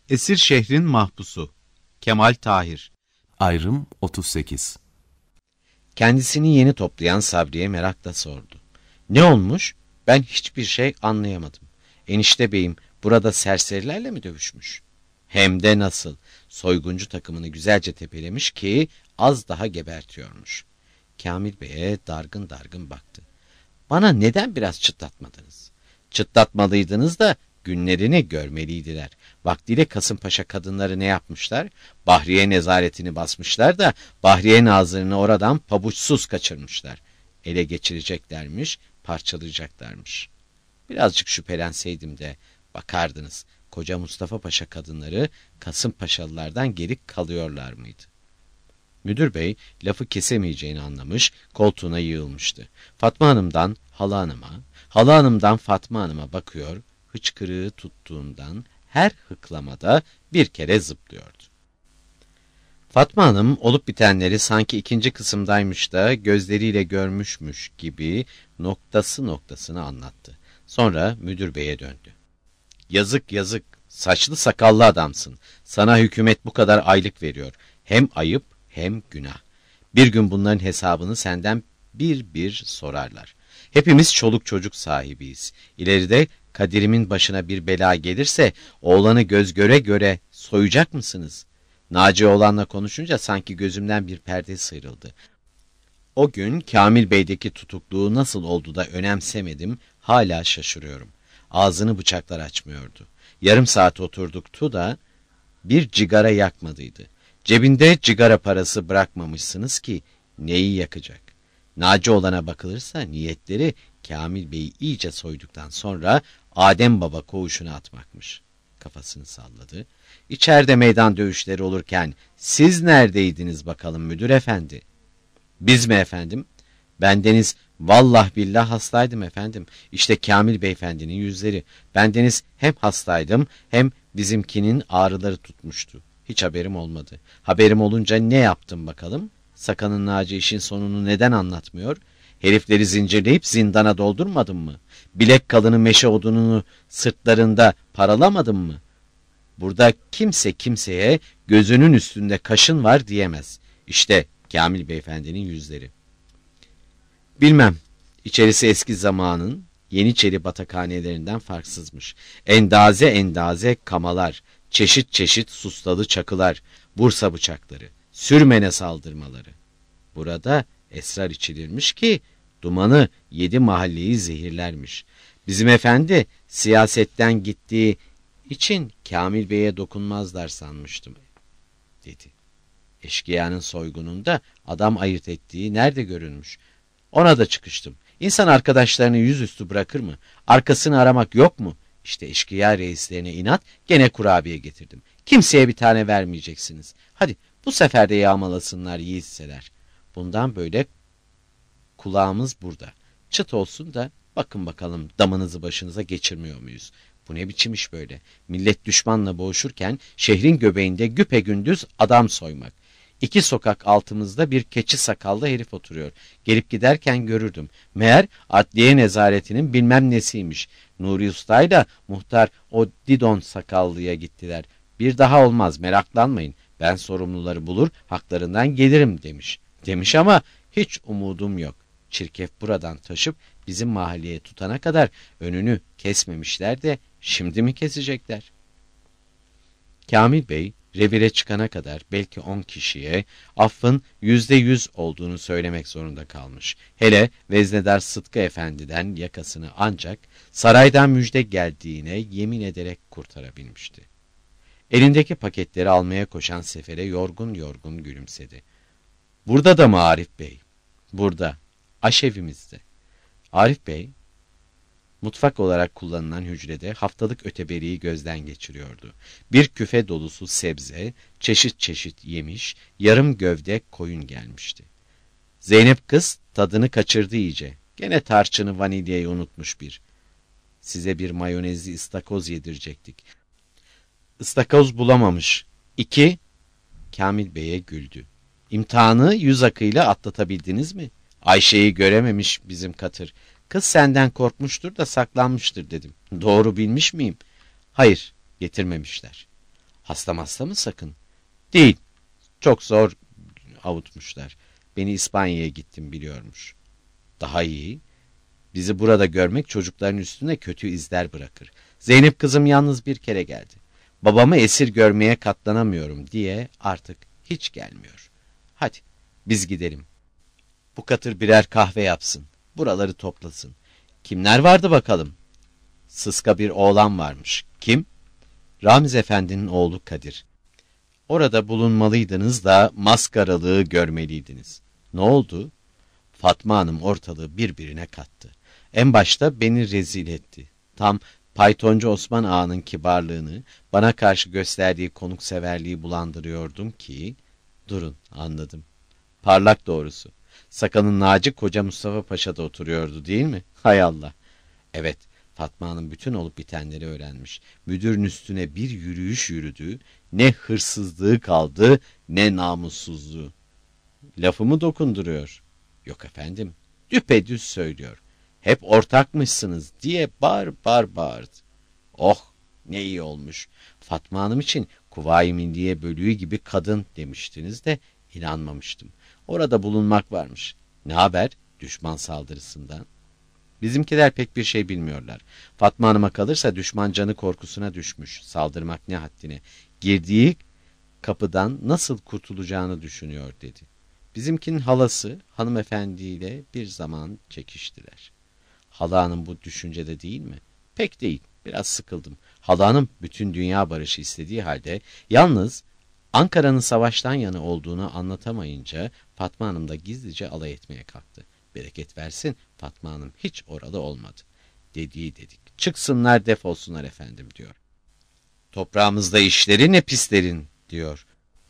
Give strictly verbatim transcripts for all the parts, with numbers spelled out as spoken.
Esir şehrin mahpusu Kemal Tahir. Ayrım otuz sekiz. Kendisini yeni toplayan Sabri'ye merakla sordu. Ne olmuş? Ben hiçbir şey anlayamadım. Enişte beyim burada serserilerle mi dövüşmüş? Hem de nasıl? Soyguncu takımını güzelce tepelemiş ki az daha gebertiyormuş. Kamil Bey'e dargın dargın baktı. Bana neden biraz çıtlatmadınız? Çıtlatmalıydınız da günlerini görmeliydiler. Vaktiyle Kasımpaşa kadınları ne yapmışlar? Bahriye nezaretini basmışlar da Bahriye nazırını oradan pabuçsuz kaçırmışlar. Ele geçireceklermiş, parçalayacaklarmış. Birazcık şüphelenseydim de bakardınız, koca Mustafa Paşa kadınları Kasımpaşalılardan geri kalıyorlar mıydı? Müdür bey lafı kesemeyeceğini anlamış, koltuğuna yığılmıştı. Fatma Hanım'dan Hala Hanım'a, Hala Hanım'dan Fatma Hanım'a bakıyor, hıçkırığı tuttuğundan her hıklamada bir kere zıplıyordu. Fatma Hanım olup bitenleri sanki ikinci kısımdaymış da gözleriyle görmüşmüş gibi noktası noktasını anlattı. Sonra müdür beye döndü. Yazık yazık, saçlı sakallı adamsın. Sana hükümet bu kadar aylık veriyor. Hem ayıp hem günah. Bir gün bunların hesabını senden bir bir sorarlar. Hepimiz çoluk çocuk sahibiyiz. İleride Kadir'imin başına bir bela gelirse oğlanı göz göre göre soyacak mısınız? Naci oğlanla konuşunca sanki gözümden bir perde sıyrıldı. O gün Kamil Bey'deki tutukluğu nasıl oldu da önemsemedim, hala şaşırıyorum. Ağzını bıçaklar açmıyordu. Yarım saat oturduktu da bir cigara yakmadıydı. Cebinde cigara parası bırakmamışsınız ki neyi yakacak? Naci olana bakılırsa niyetleri Kamil Bey'i iyice soyduktan sonra Adem Baba koğuşuna atmakmış. Kafasını salladı. İçeride meydan dövüşleri olurken siz neredeydiniz bakalım müdür efendi? Biz mi efendim? Bendeniz vallah billah hastaydım efendim. İşte Kamil beyefendinin yüzleri. Bendeniz hem hastaydım hem bizimkinin ağrıları tutmuştu. Hiç haberim olmadı. Haberim olunca ne yaptım bakalım? Sakanın Naci işin sonunu neden anlatmıyor? Herifleri zincirleyip zindana doldurmadım mı? Bilek kalını meşe odununu sırtlarında paralamadım mı? Burada kimse kimseye gözünün üstünde kaşın var diyemez. İşte Kamil beyefendinin yüzleri. Bilmem, içerisi eski zamanın Yeniçeri batakhanelerinden farksızmış. Endaze endaze kamalar, çeşit çeşit sustalı çakılar, Bursa bıçakları, sürmene saldırmaları. Burada esrar içilirmiş ki dumanı yedi mahalleyi zehirlermiş. Bizim efendi siyasetten gittiği için Kamil Bey'e dokunmazlar sanmıştım, dedi. Eşkıyanın soygununda adam ayırt ettiği nerede görülmüş? Ona da çıkıştım. İnsan arkadaşlarını yüzüstü bırakır mı? Arkasını aramak yok mu? İşte eşkıya reislerine inat gene kurabiye getirdim. Kimseye bir tane vermeyeceksiniz. Hadi bu sefer de yağmalasınlar yiğitseler. Bundan böyle kulağımız burada. Çıt olsun da bakın bakalım damınızı başınıza geçirmiyor muyuz? Bu ne biçim iş böyle? Millet düşmanla boğuşurken şehrin göbeğinde güpegündüz adam soymak. İki sokak altımızda bir keçi sakallı herif oturuyor. Gelip giderken görürdüm. Meğer adliye nezaretinin bilmem nesiymiş. Nuri Usta'yla muhtar o Didon sakallıya gittiler. Bir daha olmaz, meraklanmayın. Ben sorumluları bulur haklarından gelirim demiş. Demiş ama hiç umudum yok. Çirkef buradan taşıp bizim mahalleye tutana kadar önünü kesmemişler de şimdi mi kesecekler? Kamil Bey revire çıkana kadar belki on kişiye affın yüzde yüz olduğunu söylemek zorunda kalmış. Hele Veznedar Sıtkı Efendi'den yakasını ancak saraydan müjde geldiğine yemin ederek kurtarabilmişti. Elindeki paketleri almaya koşan sefere yorgun yorgun gülümsedi. Burada da mı Arif Bey? Burada. Aşevimizde. Arif Bey, mutfak olarak kullanılan hücrede haftalık öteberiyi gözden geçiriyordu. Bir küfe dolusu sebze, çeşit çeşit yemiş, yarım gövde koyun gelmişti. Zeynep kız tadını kaçırdı iyice. Gene tarçını vanilyayı unutmuş bir. Size bir mayonezli ıstakoz yedirecektik. Istakoz bulamamış. İki, Kamil Bey'e güldü. İmtihanı yüz akıyla atlatabildiniz mi? Ayşe'yi görememiş bizim Katır. Kız senden korkmuştur da saklanmıştır dedim. Doğru bilmiş miyim? Hayır, getirmemişler. Hasta hasta mı sakın? Değil. Çok zor avutmuşlar. Beni İspanya'ya gittim biliyormuş. Daha iyi. Bizi burada görmek çocukların üstüne kötü izler bırakır. Zeynep kızım yalnız bir kere geldi. Babamı esir görmeye katlanamıyorum diye artık hiç gelmiyor. Hadi biz gidelim. Bu katır birer kahve yapsın. Buraları toplasın. Kimler vardı bakalım? Sıska bir oğlan varmış. Kim? Ramiz Efendi'nin oğlu Kadir. Orada bulunmalıydınız da maskaralığı görmeliydiniz. Ne oldu? Fatma Hanım ortalığı birbirine kattı. En başta beni rezil etti. Tam Paytoncu Osman Ağa'nın kibarlığını, bana karşı gösterdiği konukseverliği bulandırıyordum ki... Durun, anladım. Parlak doğrusu. Sakan'ın Naci Koca Mustafa Paşa'da oturuyordu değil mi? Hay Allah. Evet, Fatma Hanım bütün olup bitenleri öğrenmiş. Müdürün üstüne bir yürüyüş yürüdü. Ne hırsızlığı kaldı, ne namussuzluğu. Lafımı dokunduruyor. Yok efendim, düpedüz söylüyor. Hep ortakmışsınız diye bağır bağır bağırdı. Oh, ne iyi olmuş. Fatma Hanım için Kuvayi Milliye bölüğü gibi kadın demiştiniz de inanmamıştım. Orada bulunmak varmış. Ne haber düşman saldırısından? Bizimkiler pek bir şey bilmiyorlar. Fatma Hanım'a kalırsa düşman canı korkusuna düşmüş. Saldırmak ne haddine. Girdiği kapıdan nasıl kurtulacağını düşünüyor dedi. Bizimkinin halası hanımefendiyle bir zaman çekiştiler. Hala hanım bu düşüncede değil mi? Pek değil. Biraz sıkıldım. Hala hanım bütün dünya barışı istediği halde yalnız Ankara'nın savaştan yana olduğunu anlatamayınca Fatma Hanım da gizlice alay etmeye kalktı. Bereket versin Fatma Hanım hiç oralı olmadı. Dediği dedik. Çıksınlar defolsunlar efendim diyor. Toprağımızda işleri ne pislerin diyor.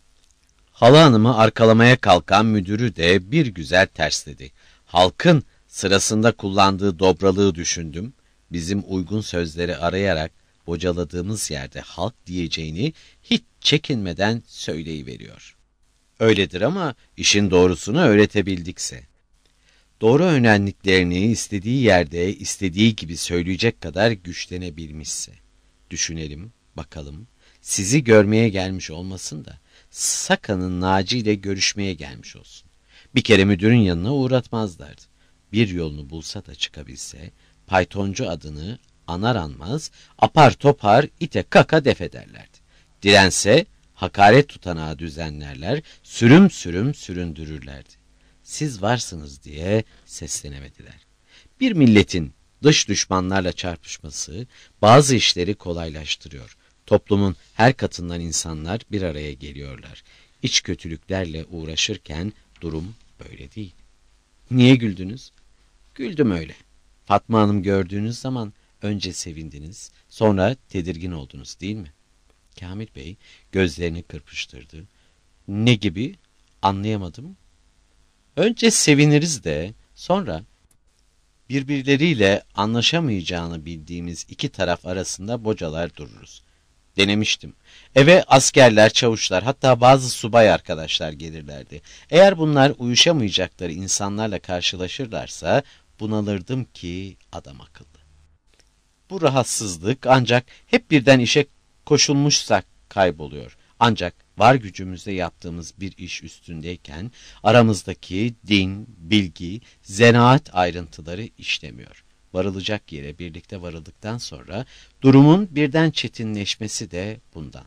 Hala hanımı arkalamaya kalkan müdürü de bir güzel tersledi. Halkın sırasında kullandığı dobralığı düşündüm. Bizim uygun sözleri arayarak bocaladığımız yerde halk diyeceğini hiç çekinmeden söyleyiveriyor. Öyledir ama işin doğrusunu öğretebildikse. Doğru öğrendiklerini istediği yerde istediği gibi söyleyecek kadar güçlenebilmişse. Düşünelim, bakalım. Sizi görmeye gelmiş olmasın da Sakan'ın Naci ile görüşmeye gelmiş olsun. Bir kere müdürün yanına uğratmazlardı. Bir yolunu bulsa da çıkabilse, Paytoncu adını anar anmaz, apar topar ite kaka def ederlerdi. Dirense, hakaret tutanağı düzenlerler, sürüm sürüm süründürürlerdi. Siz varsınız diye seslenemediler. Bir milletin dış düşmanlarla çarpışması bazı işleri kolaylaştırıyor. Toplumun her katından insanlar bir araya geliyorlar. İç kötülüklerle uğraşırken durum böyle değil. Niye güldünüz? Güldüm öyle. Fatma Hanım gördüğünüz zaman önce sevindiniz, sonra tedirgin oldunuz değil mi? Kamil Bey gözlerini kırpıştırdı. Ne gibi? Anlayamadım. Önce seviniriz de sonra birbirleriyle anlaşamayacağını bildiğimiz iki taraf arasında bocalar dururuz. Denemiştim. Eve askerler, çavuşlar, hatta bazı subay arkadaşlar gelirlerdi. Eğer bunlar uyuşamayacakları insanlarla karşılaşırlarsa bunalırdım ki adam akıllı. Bu rahatsızlık ancak hep birden işe koşulmuşsak kayboluyor. Ancak var gücümüzle yaptığımız bir iş üstündeyken aramızdaki din, bilgi, zanaat ayrıntıları işlemiyor. Varılacak yere birlikte varıldıktan sonra durumun birden çetinleşmesi de bundan.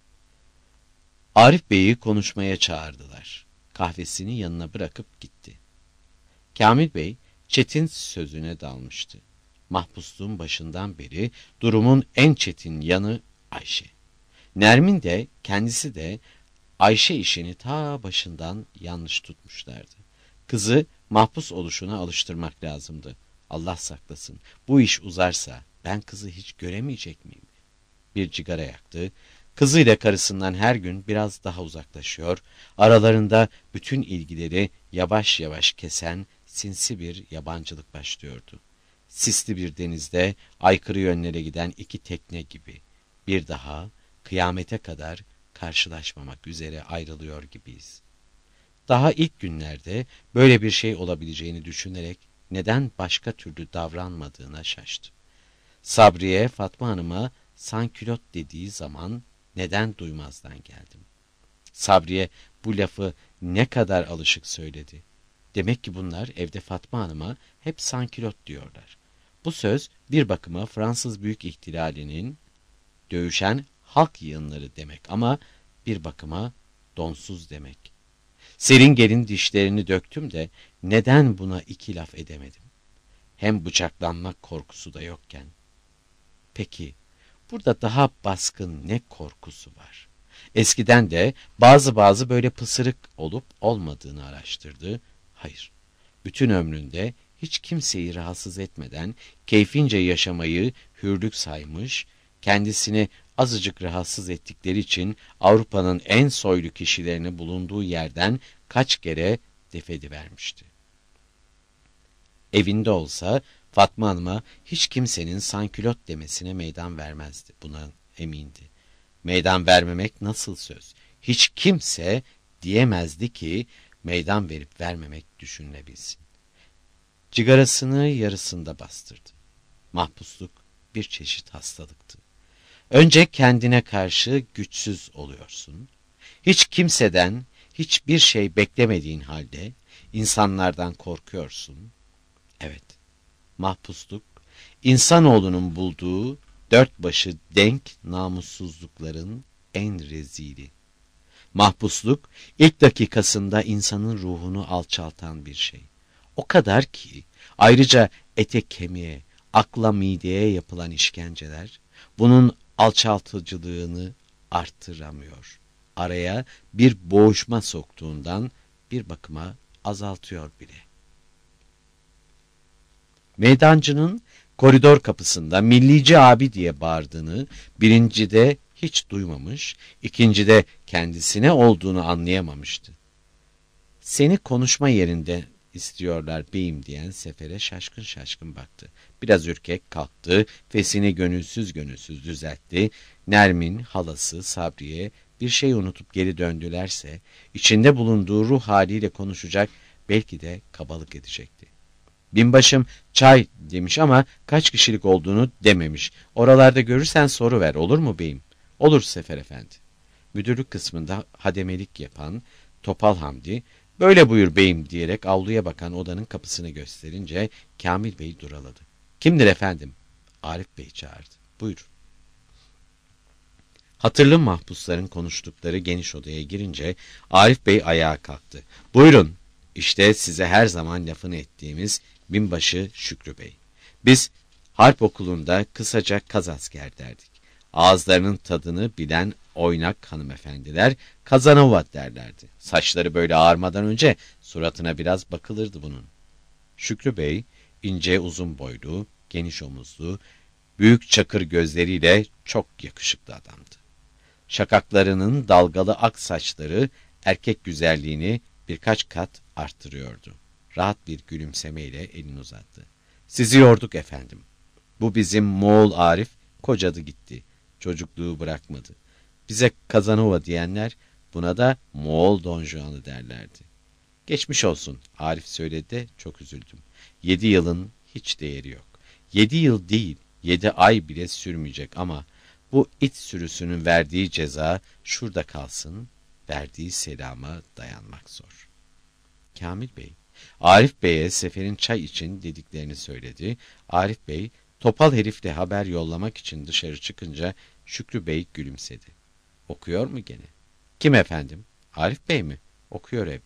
Arif Bey'i konuşmaya çağırdılar. Kahvesini yanına bırakıp gitti. Kamil Bey çetin sözüne dalmıştı. Mahpusluğun başından beri durumun en çetin yanı Ayşe. Nermin de kendisi de Ayşe işini ta başından yanlış tutmuşlardı. Kızı mahpus oluşuna alıştırmak lazımdı. Allah saklasın, bu iş uzarsa ben kızı hiç göremeyecek miyim? Bir cigara yaktı, kızıyla karısından her gün biraz daha uzaklaşıyor, aralarında bütün ilgileri yavaş yavaş kesen sinsi bir yabancılık başlıyordu. Sisli bir denizde aykırı yönlere giden iki tekne gibi bir daha kıyamete kadar karşılaşmamak üzere ayrılıyor gibiyiz. Daha ilk günlerde böyle bir şey olabileceğini düşünerek neden başka türlü davranmadığına şaştı. Sabriye Fatma Hanım'a sankülot dediği zaman Neden duymazdan geldim? Sabriye bu lafı ne kadar alışık söyledi. Demek ki bunlar evde Fatma Hanım'a hep sankilot diyorlar. Bu söz bir bakıma Fransız Büyük İhtilali'nin dövüşen halk yığınları demek ama bir bakıma donsuz demek. Seringer'in dişlerini döktüm de neden buna iki laf edemedim? Hem bıçaklanmak korkusu da yokken. Peki burada daha baskın ne korkusu var? Eskiden de bazı bazı böyle pısırık olup olmadığını araştırdı. Hayır, bütün ömründe hiç kimseyi rahatsız etmeden keyfince yaşamayı hürlük saymış, kendisini azıcık rahatsız ettikleri için Avrupa'nın en soylu kişilerini bulunduğu yerden kaç kere defedivermişti. Evinde olsa Fatma Hanım'a hiç kimsenin sankülot demesine meydan vermezdi, buna emindi. Meydan vermemek nasıl söz? Hiç kimse diyemezdi ki meydan verip vermemek düşünülebilsin. Cigarasını yarısında bastırdı. Mahpusluk bir çeşit hastalıktı. Önce kendine karşı güçsüz oluyorsun. Hiç kimseden hiçbir şey beklemediğin halde insanlardan korkuyorsun. Evet, mahpusluk insanoğlunun bulduğu dört başı denk namussuzlukların en rezili. Mahpusluk ilk dakikasında insanın ruhunu alçaltan bir şey. O kadar ki ayrıca ete kemiğe, akla mideye yapılan işkenceler bunun alçaltıcılığını artıramıyor. Araya bir boğuşma soktuğundan bir bakıma azaltıyor bile. Meydancının koridor kapısında millici abi diye bağırdığını birincide hiç duymamış, ikincide kendisine olduğunu anlayamamıştı. Seni konuşma yerinde istiyorlar beyim diyen Sefer'e şaşkın şaşkın baktı. Biraz ürkek kalktı, fesini gönülsüz gönülsüz düzeltti. Nermin, halası, Sabriye bir şey unutup geri döndülerse, içinde bulunduğu ruh haliyle konuşacak, belki de kabalık edecekti. Binbaşım çay demiş ama kaç kişilik olduğunu dememiş. Oralarda görürsen soru ver, olur mu beyim? Olur Sefer Efendi. Müdürlük kısmında hademelik yapan Topal Hamdi, böyle buyur beyim diyerek avluya bakan odanın kapısını gösterince Kamil Bey duraladı. Kimdir efendim? Arif Bey çağırdı. Buyur. Hatırlı mahpusların konuştukları geniş odaya girince Arif Bey ayağa kalktı. Buyurun, işte size her zaman lafını ettiğimiz binbaşı Şükrü Bey. Biz harp okulunda kısaca kazasker derdik. Ağızlarının tadını bilen oynak hanımefendiler Kazanova derlerdi. Saçları böyle ağarmadan önce suratına biraz bakılırdı bunun. Şükrü Bey ince uzun boylu, geniş omuzlu, büyük çakır gözleriyle çok yakışıklı adamdı. Şakaklarının dalgalı ak saçları erkek güzelliğini birkaç kat arttırıyordu. Rahat bir gülümsemeyle elini uzattı. Sizi yorduk efendim. Bu bizim Moğol Arif kocadı gitti. Çocukluğu bırakmadı. Bize Kazanova diyenler buna da Moğol Don Juan'ı derlerdi. Geçmiş olsun Arif söyledi de çok üzüldüm. Yedi yılın hiç değeri yok. Yedi yıl değil, yedi ay bile sürmeyecek ama bu it sürüsünün verdiği ceza şurada kalsın, verdiği selama dayanmak zor. Kamil Bey, Arif Bey'e Sefer'in çay için dediklerini söyledi. Arif Bey, topal herifle haber yollamak için dışarı çıkınca Şükrü Bey gülümsedi. Okuyor mu gene? Kim efendim? Arif Bey mi? Okuyor ev.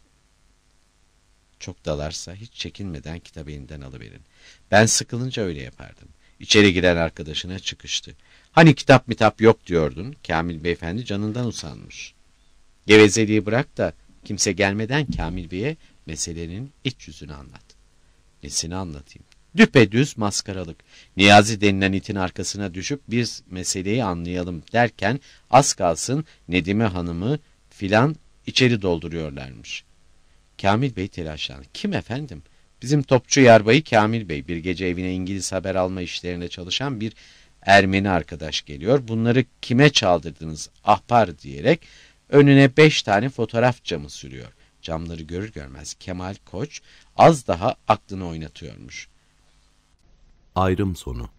Çok dalarsa hiç çekinmeden kitabı elinden alıverin. Ben sıkılınca öyle yapardım. İçeri giren arkadaşına çıkıştı. Hani kitap mitap yok diyordun. Kamil Beyefendi canından usanmış. Gevezeliği bırak da kimse gelmeden Kamil Bey'e meselenin iç yüzünü anlat. Nesini anlatayım? Düpedüz maskaralık. Niyazi denilen itin arkasına düşüp biz meseleyi anlayalım derken az kalsın Nedime Hanım'ı filan içeri dolduruyorlarmış. Kamil Bey telaşlandı. Kim efendim? Bizim topçu yarbayı Kamil Bey. Bir gece evine İngiliz haber alma işlerinde çalışan bir Ermeni arkadaş geliyor. Bunları kime çaldırdınız ahpar diyerek önüne beş tane fotoğraf camı sürüyor. Camları görür görmez Kemal Koç az daha aklını oynatıyormuş. Ayrım sonu.